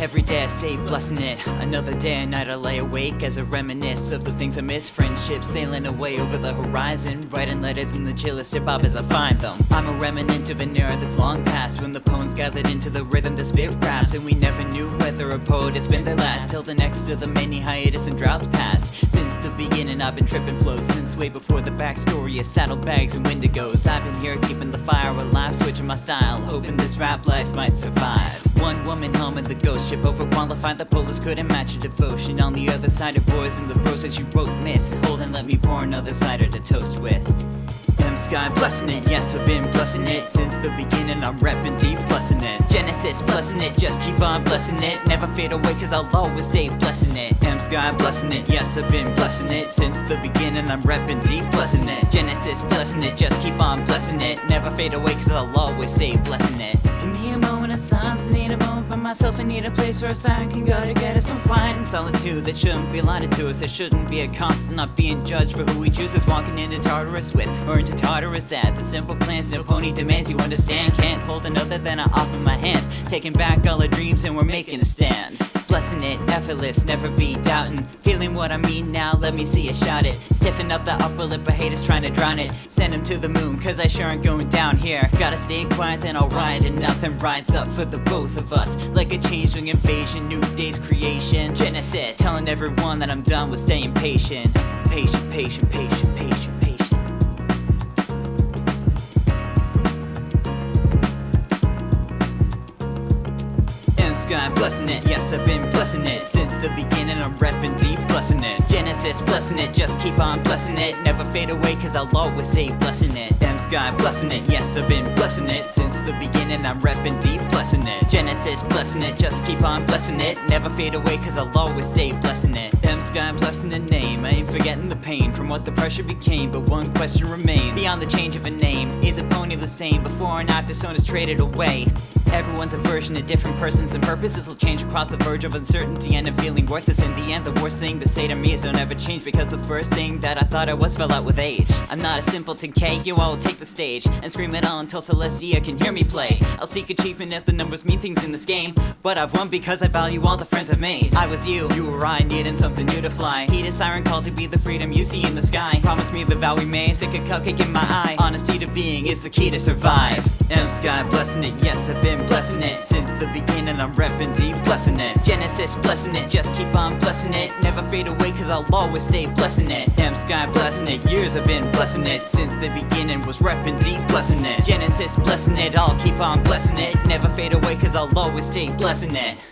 every day I stay blessing it. Another day and night I lay awake as I reminisce of the things I miss. Friendships sailing away over the horizon, writing letters in the chillest hip-hop as I find them. I'm a remnant of an era that's long past, when the poems gathered into the rhythm the spit raps, and we never knew whether a poet had spent their last, till the next of the many hiatus and droughts passed. Since the beginning I've been tripping flows, since way before the backstory of saddlebags and wendigos. I've been here keeping the fire alive, switching my style, hoping this rap life might survive. One woman helmet, the ghost ship, overqualified, the pullers couldn't match your devotion. On the other side of boys in the process you wrote myths, hold and let me pour another cider to toast with. M-Sky blessing it, yes I've been blessing it since the beginning. I'm repping deep, blessing it. Genesis blessing it, just keep on blessing it, never fade away cause I'll always stay blessing it. M-Sky blessing it, yes I've been blessing it since the beginning. I'm repping deep, blessing it. Genesis blessing it, just keep on blessing it, never fade away cause I'll always stay blessing it. Give me a moment of silence, I need a moment by myself, I need a place where a siren can go to get us some quiet and solitude that shouldn't be allotted to us. There shouldn't be a constant not being judged for who we choose as walking into Tartarus with, or into Tartarus as. A simple plan, no pony demands you understand. Can't hold another, then I offer my hand, taking back all our dreams and we're making a stand. Blessing it, effortless, never be doubting, feeling what I mean now, let me see you shout it. Stiffen up the upper lip of haters trying to drown it, send them to the moon cause I sure ain't going down here. Gotta stay quiet then I'll ride enough and rise up for the both of us, like a changeling invasion, new day's creation. Genesis, telling everyone that I'm done with staying patient. Patient, patient, patient, patient, patient. M-Sky blessing it, yes I've been blessing it since the beginning. I'm repping deep, blessing it. Genesis blessing it, just keep on blessing it, never fade away cause I'll always stay blessing it. M-Sky blessing it, yes I've been blessing it since the beginning. I'm repping deep, blessing it. Genesis blessing it, just keep on blessing it, never fade away cause I'll always stay blessing it. M-Sky blessing the name, I ain't forgetting the pain from what the pressure became, but one question remains beyond the change of a name. Is a pony the same before and after someone is traded away? Everyone's a version of different persons, and purposes will change across the verge of uncertainty and of feeling worthless. In the end, the worst thing to say to me is don't ever change, because the first thing that I thought I was fell out with age. I'm not a simpleton K, you all will take the stage and scream it all until Celestia can hear me play. I'll seek achievement if the numbers mean things in this game, but I've won because I value all the friends I've made. I was you were I, needing something new to fly. Heed a siren call to be the freedom you see in the sky. Promise me the vow we made, stick a cupcake in my eye. Honesty to being is the key to survive. M-Sky blessing it, yes I've been blessing it since the beginning. I'm repping deep, blessing it. Genesis blessing it, just keep on blessing it, never fade away cause I'll always stay blessing it. M-Sky blessing it, years I've been blessing it since the beginning, was repping deep, blessing it. Genesis blessing it, I'll keep on blessing it, never fade away cause I'll always stay blessing it.